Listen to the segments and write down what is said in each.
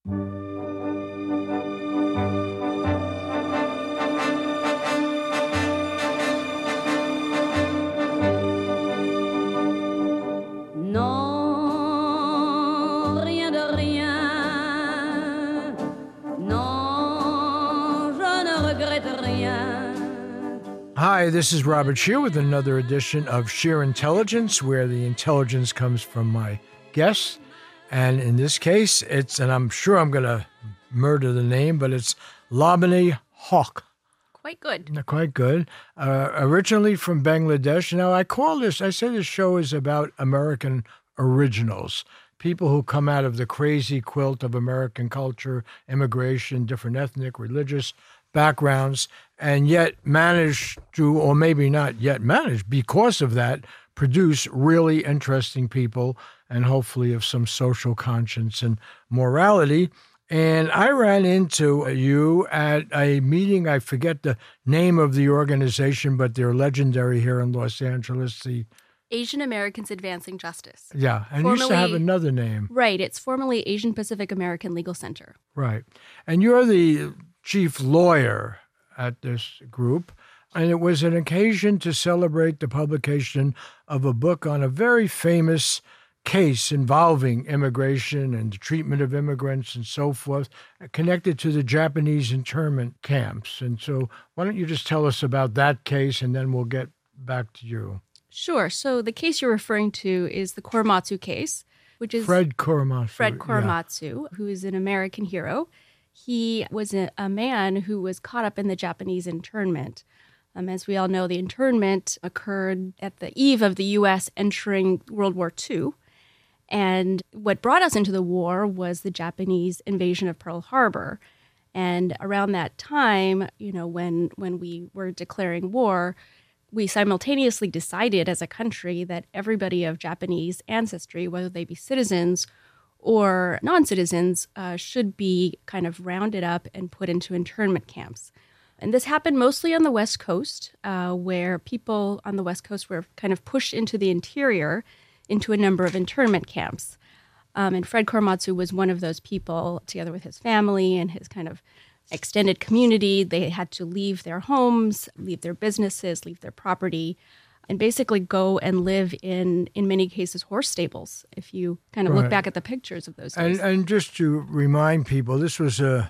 Non, rien de rien. Non, je ne regrette rien. Hi, this is Robert Shear with another edition of Shear Intelligence, where the intelligence comes from my guests. And in this case, and I'm sure I'm going to murder the name, but it's Lamini Haq. Quite good. Quite good. Originally from Bangladesh. Now, I say this show is about American originals, people who come out of the crazy quilt of American culture, immigration, different ethnic, religious backgrounds, and yet manage to, or maybe not yet manage, because of that, produce really interesting people and hopefully of some social conscience and morality. And I ran into you at a meeting. I forget the name of the organization, but they're legendary here in Los Angeles. The Asian Americans Advancing Justice. Yeah, and it used to have another name. Right. It's formerly Asian Pacific American Legal Center. Right. And you're the chief lawyer at this group. And it was an occasion to celebrate the publication of a book on a very famous case involving immigration and the treatment of immigrants and so forth, connected to the Japanese internment camps. And so why don't you just tell us about that case, and then we'll get back to you. Sure. So the case you're referring to is the Korematsu case, which is Fred Korematsu. Fred Korematsu, who is an American hero. He was a man who was caught up in the Japanese internment. As we all know, the internment occurred at the eve of the U.S. entering World War II. And what brought us into the war was the Japanese invasion of Pearl Harbor. And around that time, when we were declaring war, we simultaneously decided as a country that everybody of Japanese ancestry, whether they be citizens or non-citizens, should be kind of rounded up and put into internment camps. And this happened mostly on the West Coast, where people on the West Coast were kind of pushed into the interior into a number of internment camps. And Fred Korematsu was one of those people, together with his family and his kind of extended community. They had to leave their homes, leave their businesses, leave their property, and basically go and live in many cases, horse stables, if you kind of look back at the pictures of those days. And just to remind people, this was a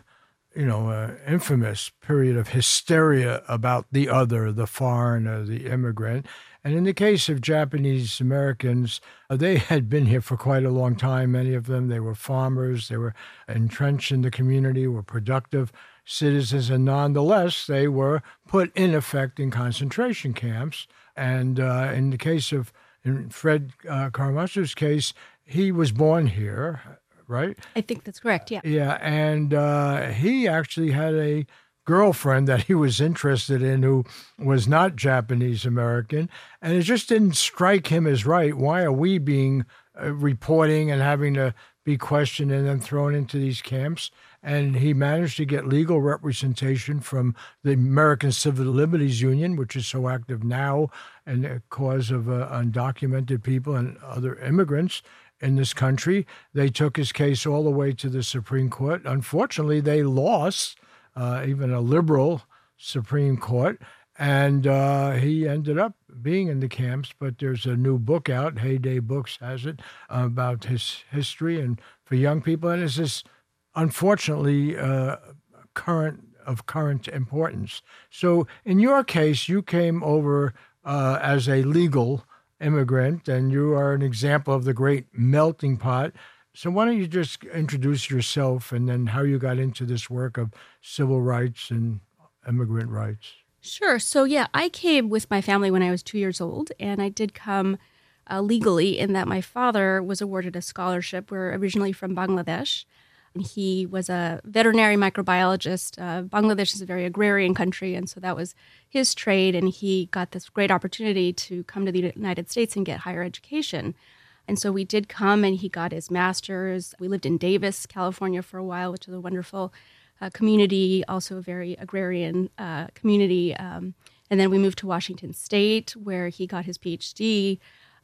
infamous period of hysteria about the other, the foreigner, the immigrant. And in the case of Japanese Americans, they had been here for quite a long time. Many of them, they were farmers, they were entrenched in the community, were productive citizens, and nonetheless, they were put in effect in concentration camps. And in the case of Fred Korematsu's case, he was born here, right? I think that's correct, yeah. Yeah, and he actually had a girlfriend that he was interested in who was not Japanese American, and it just didn't strike him as right. Why are we being reporting and having to be questioned and then thrown into these camps? And he managed to get legal representation from the American Civil Liberties Union, which is so active now in the cause of undocumented people and other immigrants in this country. They took his case all the way to the Supreme Court. Unfortunately, they lost, even a liberal Supreme Court, and he ended up being in the camps. But there's a new book out, Heyday Books has it, about his history and for young people. And it's this, unfortunately, current importance. So in your case, you came over as a legal immigrant, and you are an example of the great melting pot. So why don't you just introduce yourself and then how you got into this work of civil rights and immigrant rights? Sure. So, yeah, I came with my family when I was 2 years old, and I did come legally in that my father was awarded a scholarship. We're originally from Bangladesh, and he was a veterinary microbiologist. Bangladesh is a very agrarian country, and so that was his trade, and he got this great opportunity to come to the United States and get higher education. And so we did come, and he got his master's. We lived in Davis, California for a while, which is a wonderful community, also a very agrarian community. And then we moved to Washington State, where he got his PhD.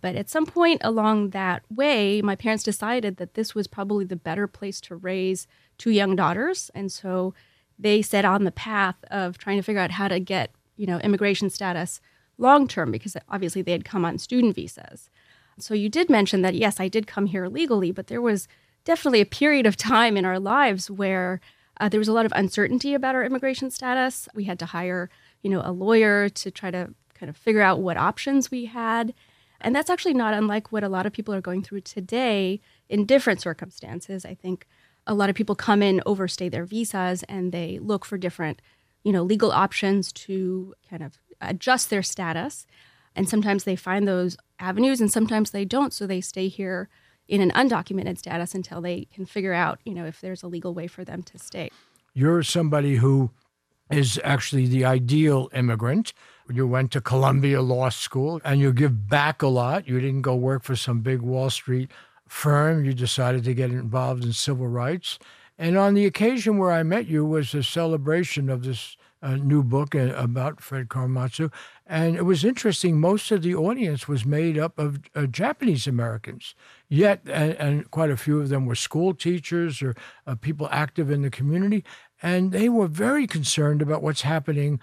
But at some point along that way, my parents decided that this was probably the better place to raise two young daughters. And so they set on the path of trying to figure out how to get, immigration status long term, because obviously they had come on student visas. So you did mention that, yes, I did come here legally, but there was definitely a period of time in our lives where there was a lot of uncertainty about our immigration status. We had to hire, a lawyer to try to kind of figure out what options we had. And that's actually not unlike what a lot of people are going through today in different circumstances. I think a lot of people come in, overstay their visas, and they look for different, legal options to kind of adjust their status. And sometimes they find those avenues and sometimes they don't. So they stay here in an undocumented status until they can figure out, if there's a legal way for them to stay. You're somebody who is actually the ideal immigrant. You went to Columbia Law School and you give back a lot. You didn't go work for some big Wall Street firm. You decided to get involved in civil rights. And on the occasion where I met you was a celebration of this new book about Fred Korematsu. And it was interesting. Most of the audience was made up of Japanese Americans. Yet, and quite a few of them were school teachers or people active in the community. And they were very concerned about what's happening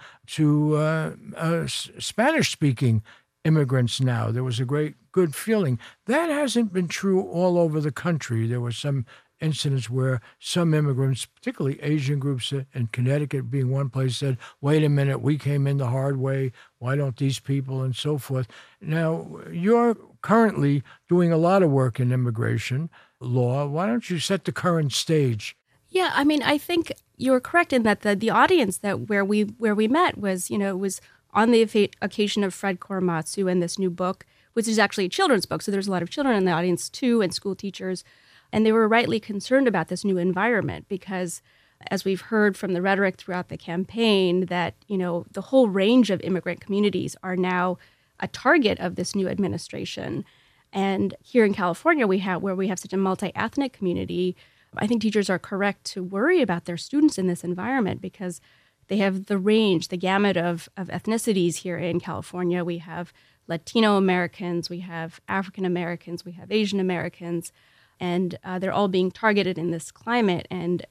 to Spanish-speaking immigrants now. There was a good feeling. That hasn't been true all over the country. There were some incidents where some immigrants, particularly Asian groups in Connecticut being one place, said, wait a minute, we came in the hard way. Why don't these people, and so forth. Now, you're currently doing a lot of work in immigration law. Why don't you set the current stage? Yeah, I think you're correct in that the audience that where we met was, it was on the occasion of Fred Korematsu and this new book, which is actually a children's book. So there's a lot of children in the audience too, and school teachers. And they were rightly concerned about this new environment because, as we've heard from the rhetoric throughout the campaign, that, the whole range of immigrant communities are now a target of this new administration. And here in California, where we have such a multi-ethnic community, I think teachers are correct to worry about their students in this environment because they have the range, the gamut of ethnicities here in California. We have Latino Americans, we have African Americans, we have Asian Americans, and they're all being targeted in this climate. And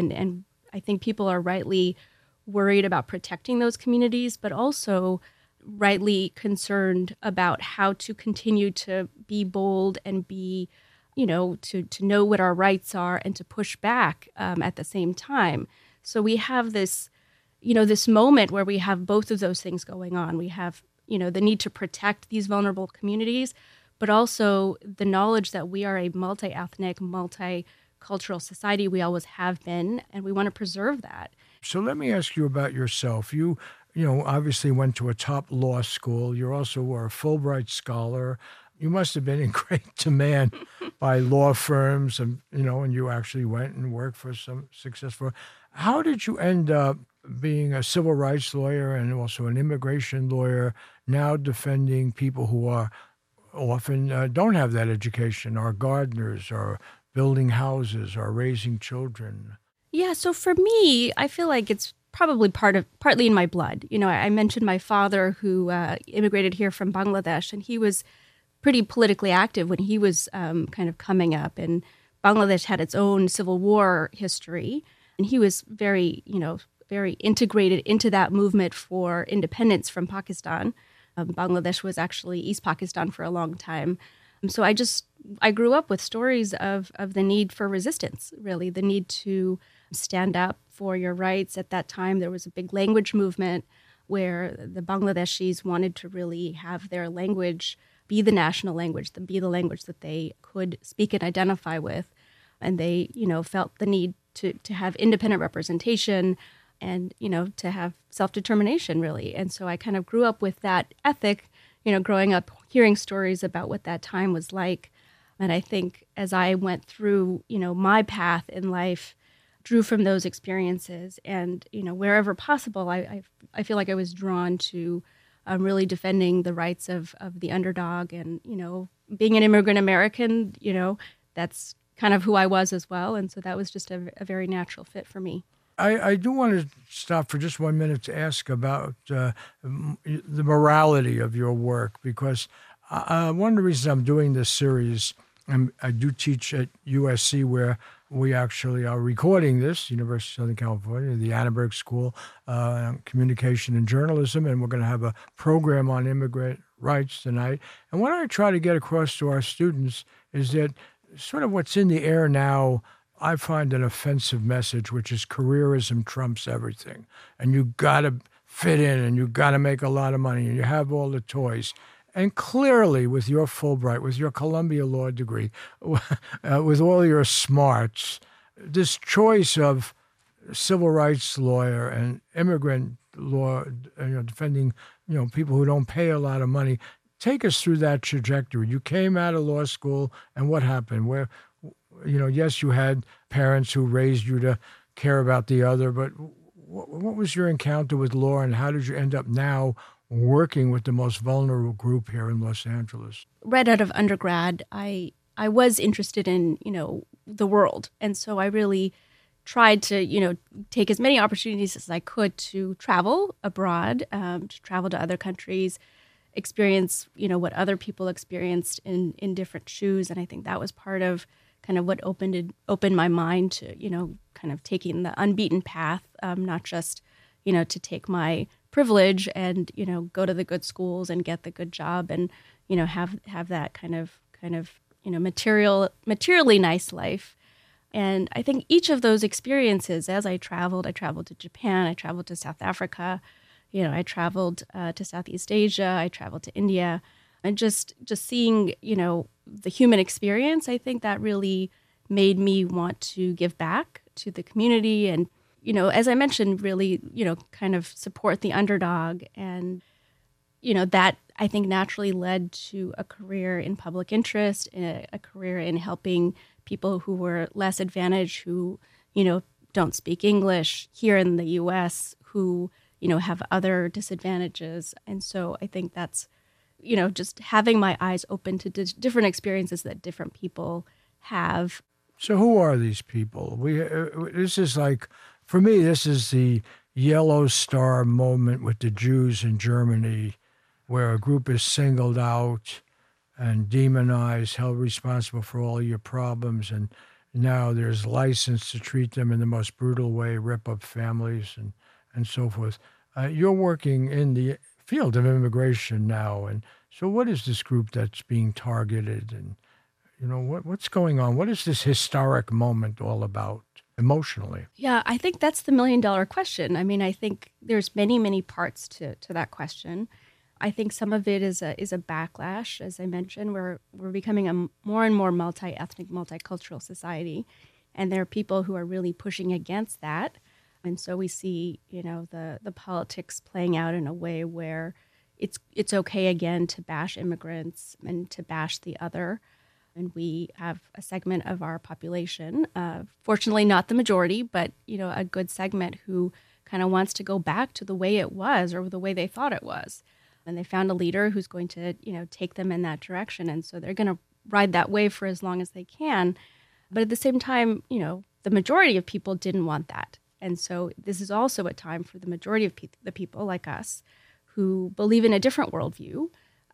I think people are rightly worried about protecting those communities, but also rightly concerned about how to continue to be bold and be, to know what our rights are and to push back at the same time. So we have this, this moment where we have both of those things going on. We have, the need to protect these vulnerable communities, but also the knowledge that we are a multi-ethnic, multicultural society. We always have been, and we want to preserve that. So let me ask you about yourself. You obviously went to a top law school. You also were a Fulbright scholar. You must have been in great demand by law firms, and you actually went and worked for some successful. How did you end up being a civil rights lawyer and also an immigration lawyer, now defending people who are often don't have that education, are gardeners, or building houses, or raising children? Yeah, so for me, I feel like it's probably partly in my blood. I mentioned my father who immigrated here from Bangladesh, and he was pretty politically active when he was kind of coming up. And Bangladesh had its own civil war history, and he was very integrated into that movement for independence from Pakistan. Bangladesh was actually East Pakistan for a long time. So I grew up with stories of the need for resistance, really, the need to stand up for your rights. At that time, there was a big language movement where the Bangladeshis wanted to really have their language be the national language, be the language that they could speak and identify with. And they, felt the need to have independent representation and, to have self-determination, really. And so I kind of grew up with that ethic, growing up hearing stories about what that time was like. And I think as I went through, my path in life, drew from those experiences. And, wherever possible, I feel like I was drawn to really defending the rights of the underdog. And, being an immigrant American, that's kind of who I was as well. And so that was just a very natural fit for me. I do want to stop for just 1 minute to ask about the morality of your work, because One of the reasons I'm doing this series, I do teach at USC, where we actually are recording this, University of Southern California, the Annenberg School, Communication and Journalism, and we're going to have a program on immigrant rights tonight. And what I try to get across to our students is that sort of what's in the air now, I find an offensive message, which is careerism trumps everything. And you got to fit in, and you got to make a lot of money, and you have all the toys. And clearly, with your Fulbright, with your Columbia Law degree, with all your smarts, this choice of civil rights lawyer and immigrant law, defending, people who don't pay a lot of money. Take us through that trajectory. You came out of law school, and what happened? Where, yes, you had parents who raised you to care about the other, but what was your encounter with law, and how did you end up now working with the most vulnerable group here in Los Angeles? Right out of undergrad, I was interested in, the world. And so I really tried to, take as many opportunities as I could to travel abroad, to travel to other countries, experience, what other people experienced in different shoes. And I think that was part of kind of what opened my mind to, kind of taking the unbeaten path, not just, to take my privilege and, go to the good schools and get the good job and, have that kind of, materially nice life. And I think each of those experiences, as I traveled to Japan, I traveled to South Africa, I traveled to Southeast Asia, I traveled to India, and just seeing, the human experience, I think that really made me want to give back to the community and, as I mentioned, really, kind of support the underdog. And, that I think naturally led to a career in public interest, a career in helping people who were less advantaged, who, don't speak English here in the U.S., who, have other disadvantages. And so I think that's, just having my eyes open to different experiences that different people have. So who are these people? This is like, for me, this is the Yellow Star moment with the Jews in Germany, where a group is singled out and demonized, held responsible for all your problems, and now there's license to treat them in the most brutal way, rip up families and so forth. You're working in the field of immigration now, and so what is this group that's being targeted, and what's going on? What is this historic moment all about emotionally? Yeah, I think that's the $1,000,000 question. I mean, I think there's many, many parts to that question. I think some of it is a backlash, as I mentioned. We're becoming a more and more multi-ethnic, multicultural society, and there are people who are really pushing against that. And so we see, the politics playing out in a way where it's okay again to bash immigrants and to bash the other. And we have a segment of our population, fortunately not the majority, but, a good segment who kind of wants to go back to the way it was or the way they thought it was. And they found a leader who's going to, take them in that direction. And so they're going to ride that wave for as long as they can. But at the same time, the majority of people didn't want that. And so this is also a time for the majority of the people like us who believe in a different worldview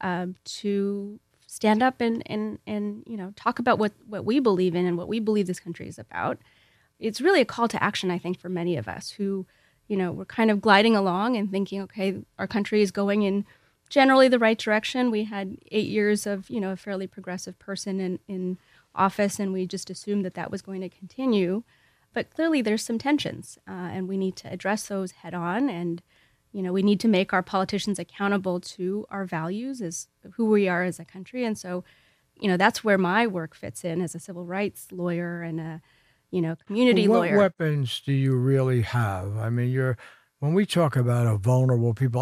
to stand up and talk about what we believe in and what we believe this country is about. It's really a call to action, I think, for many of us who, we're kind of gliding along and thinking, okay, our country is going in generally the right direction. We had 8 years of, a fairly progressive person in office, and we just assumed that was going to continue. But clearly there's some tensions, and we need to address those head on. And, we need to make our politicians accountable to our values as who we are as a country. And so, that's where my work fits in as a civil rights lawyer and a, community lawyer. What weapons do you really have? I mean, when we talk about a vulnerable people,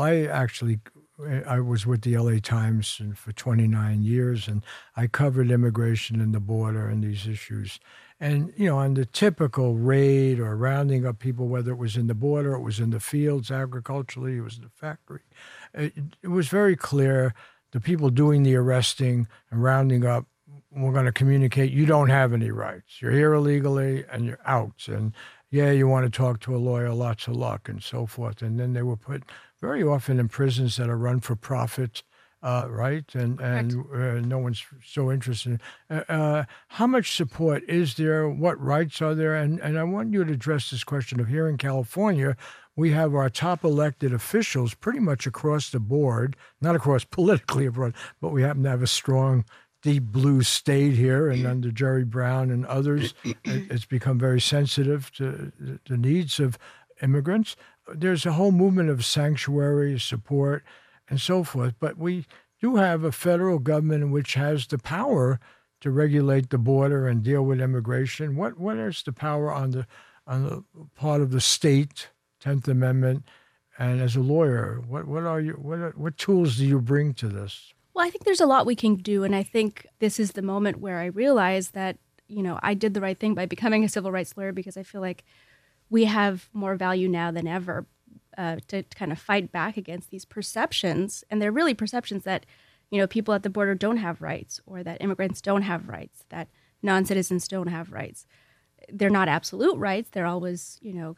I was with the LA Times for 29 years, and I covered immigration and the border and these issues. And, on the typical raid or rounding up people, whether it was in the border, it was in the fields, agriculturally, it was in the factory, it was very clear the people doing the arresting and rounding up were going to communicate, you don't have any rights. You're here illegally and you're out. And, yeah, you want to talk to a lawyer, lots of luck, and so forth. And then they were put very often in prisons that are run for profit right? And Correct. no one's so interested. How much support is there? What rights are there? And I want you to address this question of here in California, we have our top elected officials pretty much across the board, not across politically abroad, but we happen to have a strong deep blue state here, and under Jerry Brown and others, it's become very sensitive to the needs of immigrants. There's a whole movement of sanctuary support and so forth, but we do have a federal government which has the power to regulate the border and deal with immigration. What is the power on the part of the state, 10th Amendment, and as a lawyer, what tools do you bring to this? Well, I think there's a lot we can do. And I think this is the moment where I realized that, I did the right thing by becoming a civil rights lawyer, because I feel like we have more value now than ever to kind of fight back against these perceptions. And they're really perceptions that, people at the border don't have rights, or that immigrants don't have rights, that non-citizens don't have rights. They're not absolute rights. They're always,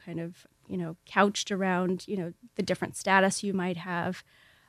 couched around, the different status you might have.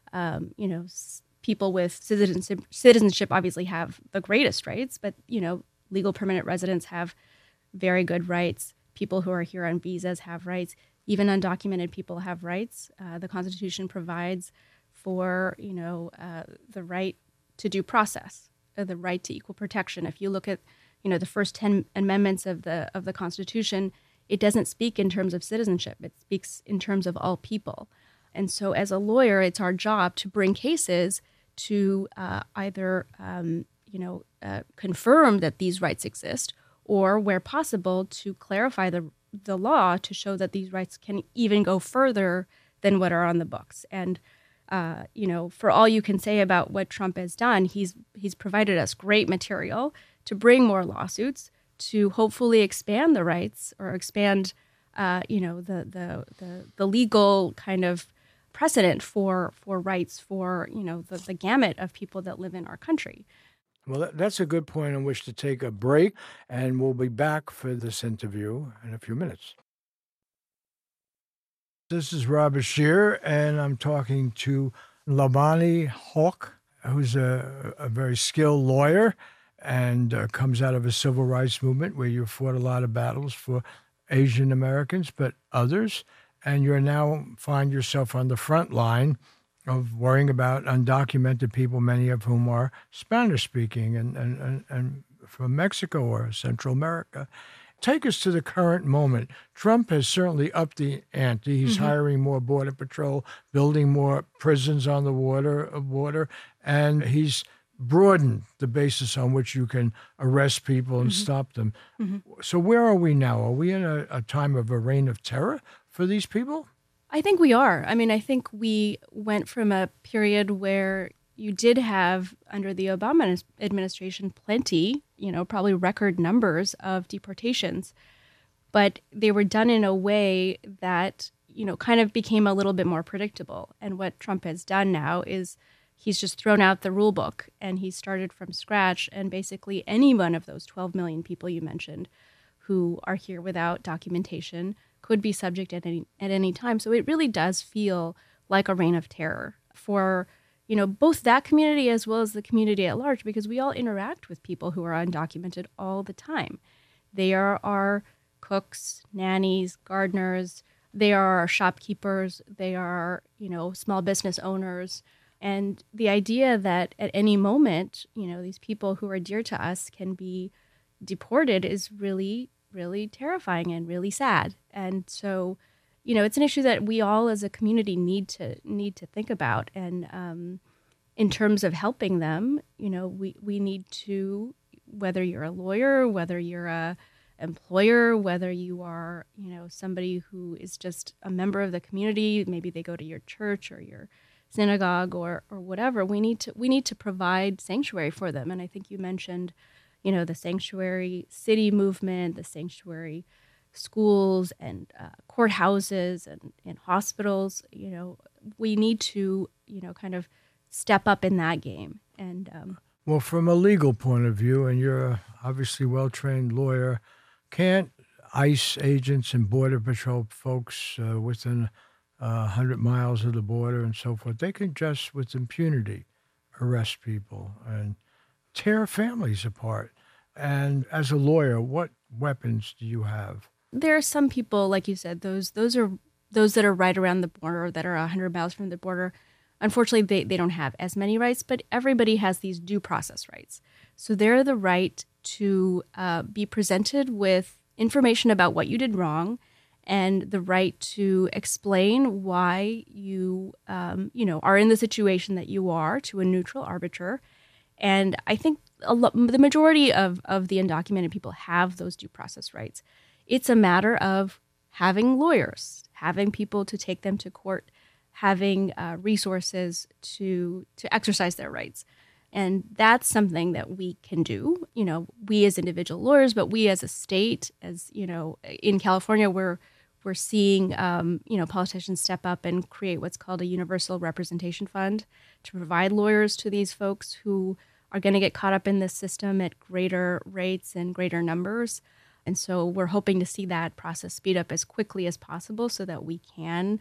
People with citizenship obviously have the greatest rights, but, legal permanent residents have very good rights. People who are here on visas have rights. Even undocumented people have rights. The Constitution provides for, the right to due process, the right to equal protection. If you look at, the first 10 amendments of the Constitution, it doesn't speak in terms of citizenship. It speaks in terms of all people. And so as a lawyer, it's our job to bring cases to either, confirm that these rights exist, or where possible to clarify the law to show that these rights can even go further than what are on the books. And, for all you can say about what Trump has done, he's provided us great material to bring more lawsuits, to hopefully expand the rights, or expand, the legal kind of precedent for rights for, the gamut of people that live in our country. Well, that's a good point on which to take a break, and we'll be back for this interview in a few minutes. This is Rob Bashir, and I'm talking to Lamani Hawk, who's a very skilled lawyer and comes out of a civil rights movement where you fought a lot of battles for Asian Americans, but others, and you're now find yourself on the front line of worrying about undocumented people, many of whom are Spanish-speaking and from Mexico or Central America. Take us to the current moment. Trump has certainly upped the ante. He's hiring more Border Patrol, building more prisons on the border, and he's broadened the basis on which you can arrest people and stop them. So where are we now? Are we in a time of a reign of terror for these people? I think we are. I mean, I think we went from a period where you did have, under the Obama administration, plenty, probably record numbers of deportations, but they were done in a way that, kind of became a little bit more predictable. And what Trump has done now is he's just thrown out the rule book, and he started from scratch. And basically any one of those 12 million people you mentioned who are here without documentation could be subject at any time. So it really does feel like a reign of terror for, both that community as well as the community at large, because we all interact with people who are undocumented all the time. They are our cooks, nannies, gardeners. They are our shopkeepers. They are, small business owners. And the idea that at any moment, these people who are dear to us can be deported is really, really terrifying and really sad. And so, it's an issue that we all as a community need to think about. And in terms of helping them, we need to, whether you're a lawyer, whether you're a employer, whether you are, somebody who is just a member of the community, maybe they go to your church or your synagogue or whatever, we need to provide sanctuary for them. And I think you mentioned, the sanctuary city movement, the sanctuary schools and courthouses and hospitals. We need to, kind of step up in that game. And well, from a legal point of view, and you're a obviously well-trained lawyer, can't ICE agents and Border Patrol folks within 100 miles of the border and so forth, they can just with impunity arrest people and tear families apart. And as a lawyer, what weapons do you have? There are some people, like you said, those are those that are right around the border, that are 100 miles from the border. Unfortunately, they don't have as many rights, but everybody has these due process rights. So they're the right to be presented with information about what you did wrong, and the right to explain why you, are in the situation that you are to a neutral arbiter. And I think the majority of the undocumented people have those due process rights. It's a matter of having lawyers, having people to take them to court, having resources to exercise their rights. And that's something that we can do, we as individual lawyers, but we as a state, as, in California, we're seeing, politicians step up and create what's called a universal representation fund to provide lawyers to these folks who are going to get caught up in this system at greater rates and greater numbers. And so we're hoping to see that process speed up as quickly as possible so that we can,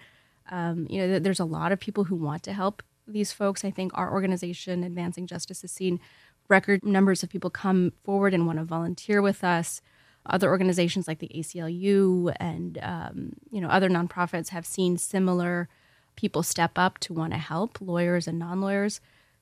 there's a lot of people who want to help these folks. I think our organization, Advancing Justice, has seen record numbers of people come forward and want to volunteer with us. Other organizations like the ACLU and, other nonprofits have seen similar people step up to want to help, lawyers and non-lawyers.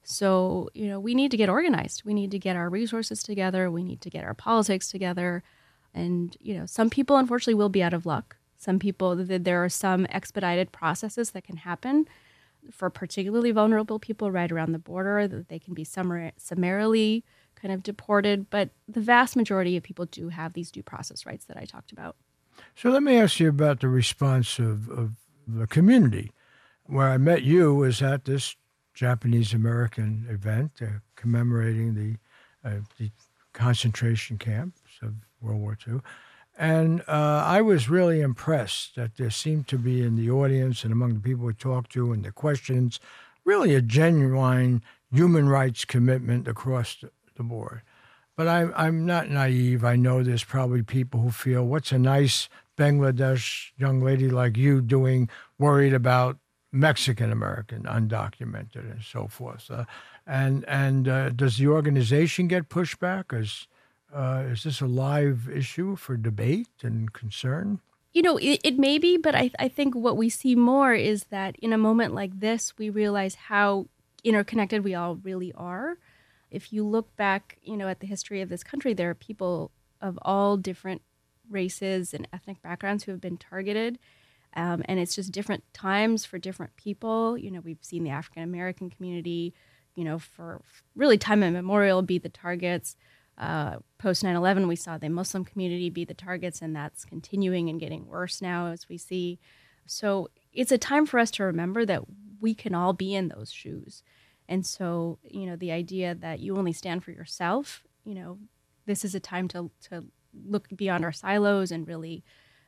So, we need to get organized. We need to get our resources together. We need to get our politics together. And, some people, unfortunately, will be out of luck. Some people, there are some expedited processes that can happen for particularly vulnerable people right around the border, that they can be summarily kind of deported. But the vast majority of people do have these due process rights that I talked about. So let me ask you about the response of the community. Where I met you was at this Japanese-American event commemorating the concentration camps of World War II. And I was really impressed that there seemed to be in the audience and among the people we talked to and the questions, really a genuine human rights commitment across the board. But I'm not naive. I know there's probably people who feel, what's a nice Bangladesh young lady like you doing, worried about Mexican-American, undocumented, and so forth. And does the organization get pushback? Is this a live issue for debate and concern? It may be, but I think what we see more is that in a moment like this, we realize how interconnected we all really are. If you look back, at the history of this country, there are people of all different races and ethnic backgrounds who have been targeted. And it's just different times for different people. We've seen the African American community, for really time immemorial be the targets. Post 9/11, we saw the Muslim community be the targets, and that's continuing and getting worse now as we see. So it's a time for us to remember that we can all be in those shoes. And so, the idea that you only stand for yourself, this is a time to look beyond our silos and really,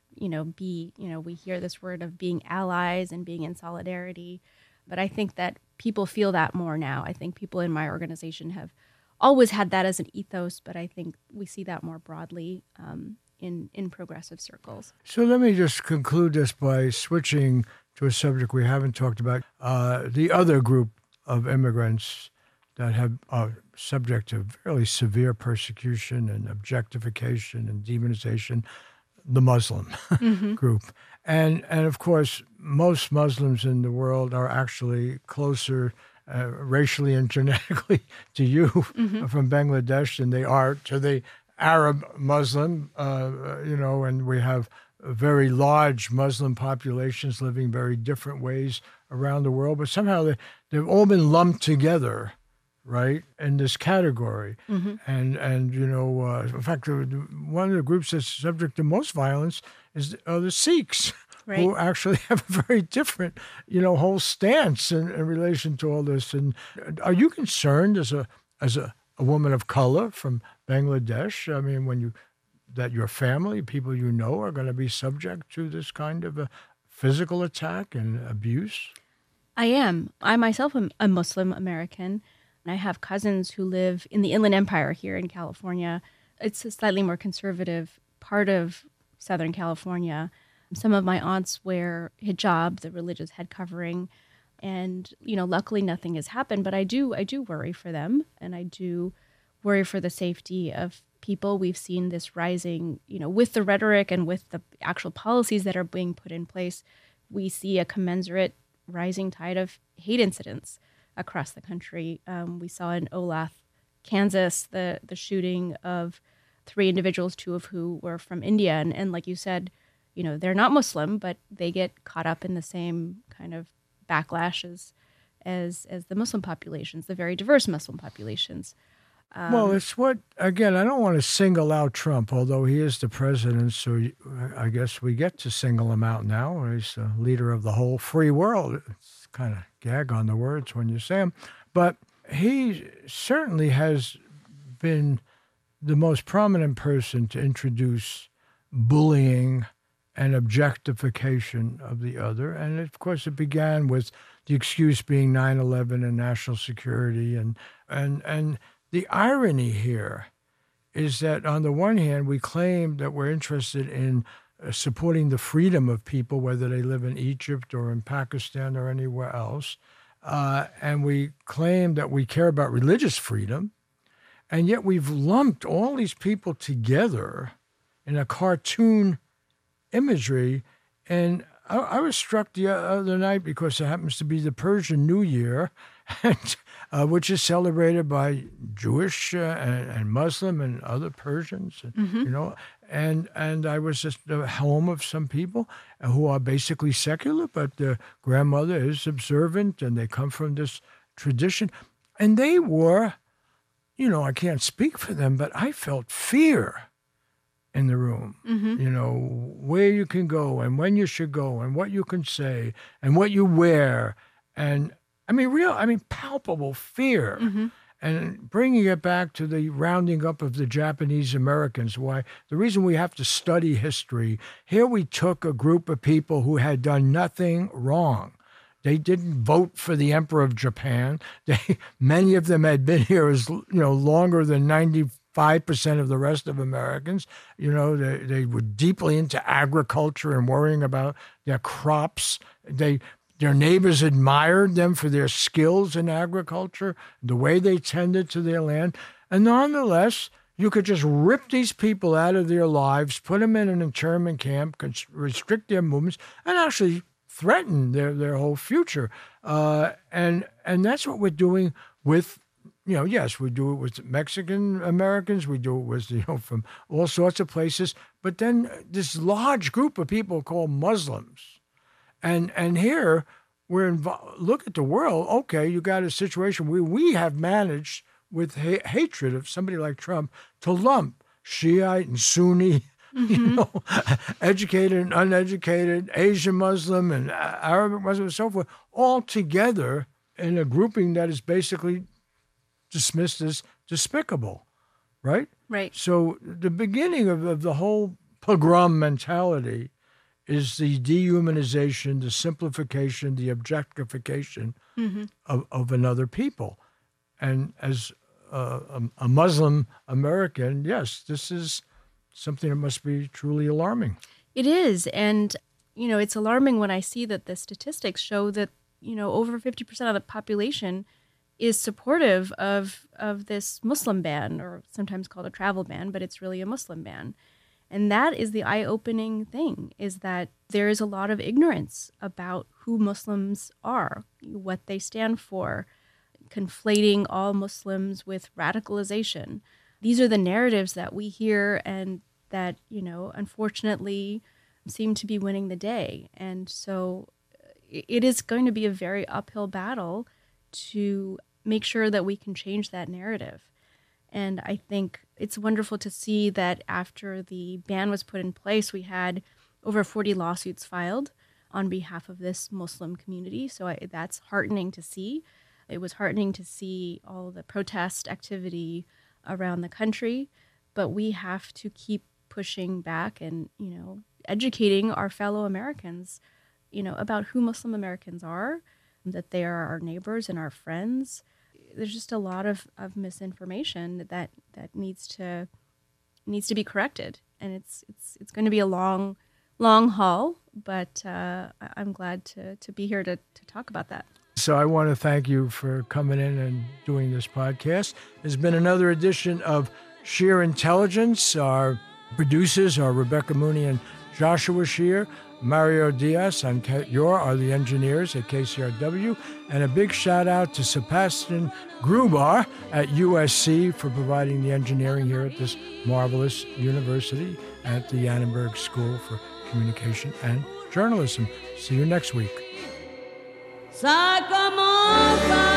we hear this word of being allies and being in solidarity. But I think that people feel that more now. I think people in my organization have always had that as an ethos, but I think we see that more broadly in progressive circles. So let me just conclude this by switching to a subject we haven't talked about, the other group of immigrants that are subject to fairly severe persecution and objectification and demonization, the Muslim group. And of course, most Muslims in the world are actually closer racially and genetically to you from Bangladesh than they are to the Arab Muslim, and we have very large Muslim populations living very different ways around the world, but somehow they've all been lumped together, right, in this category. And in fact, one of the groups that's subject to most violence is the Sikhs. Right. Who actually have a very different, whole stance in relation to all this. And are you concerned as a woman of color from Bangladesh? I mean, that your family, people are going to be subject to this kind of a physical attack and abuse? I am. I myself am a Muslim American, and I have cousins who live in the Inland Empire here in California. It's a slightly more conservative part of Southern California. Some of my aunts wear hijab, the religious head covering. And, luckily nothing has happened, but I do worry for them, and I do worry for the safety of people. We've seen this rising, with the rhetoric and with the actual policies that are being put in place. We see a commensurate rising tide of hate incidents across the country. We saw in Olathe, Kansas, the shooting of 3 individuals, 2 of who were from India. And like you said, they're not Muslim, but they get caught up in the same kind of backlash as the Muslim populations, the very diverse Muslim populations. Well, it's again, I don't want to single out Trump, although he is the president, so I guess we get to single him out now. He's the leader of the whole free world. It's kind of gag on the words when you say him. But he certainly has been the most prominent person to introduce bullying and objectification of the other. And, of course, it began with the excuse being 9/11 and national security. And the irony here is that, on the one hand, we claim that we're interested in supporting the freedom of people, whether they live in Egypt or in Pakistan or anywhere else. And we claim that we care about religious freedom. And yet we've lumped all these people together in a cartoon imagery. And I was struck the other night because it happens to be the Persian New Year, and, which is celebrated by Jewish and Muslim and other Persians, and I was just at the home of some people who are basically secular, but their grandmother is observant, and they come from this tradition. And they were, I can't speak for them, but I felt fear in the room, where you can go and when you should go and what you can say and what you wear. And palpable fear. And bringing it back to the rounding up of the Japanese Americans, why the reason we have to study history, here we took a group of people who had done nothing wrong. They didn't vote for the Emperor of Japan. Many of them had been here longer than 95% of the rest of Americans. They were deeply into agriculture and worrying about their crops. Their neighbors admired them for their skills in agriculture, the way they tended to their land. And nonetheless, you could just rip these people out of their lives, put them in an internment camp, restrict their movements, and actually threaten their whole future. And that's what we're doing with, yes, we do it with Mexican Americans, we do it with, from all sorts of places, but then this large group of people called Muslims. And here we're involved. Look at the world. Okay, you got a situation where we have managed, with hatred of somebody like Trump, to lump Shiite and Sunni, educated and uneducated, Asian Muslim and Arabic Muslim and so forth, all together in a grouping that is basically dismissed as despicable, right? Right. So the beginning of the whole pogrom mentality is the dehumanization, the simplification, the objectification of another people. And as a Muslim American, yes, this is something that must be truly alarming. It is. And, it's alarming when I see that the statistics show that, over 50% of the population is supportive of this Muslim ban, or sometimes called a travel ban, but it's really a Muslim ban. And that is the eye-opening thing, is that there is a lot of ignorance about who Muslims are, what they stand for, conflating all Muslims with radicalization. These are the narratives that we hear and that, unfortunately seem to be winning the day. And so it is going to be a very uphill battle to make sure that we can change that narrative. And I think it's wonderful to see that after the ban was put in place, we had over 40 lawsuits filed on behalf of this Muslim community. So that's heartening to see. It was heartening to see all the protest activity around the country. But we have to keep pushing back and, educating our fellow Americans, about who Muslim Americans are, that they are our neighbors and our friends. There's just a lot of misinformation that needs to be corrected, and it's going to be a long haul. But I'm glad to be here to talk about that. So I want to thank you for coming in and doing this podcast. There's been another edition of Sheer Intelligence. Our producers are Rebecca Mooney and Joshua Shear. Mario Diaz and Kate Yor are the engineers at KCRW. And a big shout out to Sebastian Grubar at USC for providing the engineering here at this marvelous university at the Annenberg School for Communication and Journalism. See you next week. Sacamosa.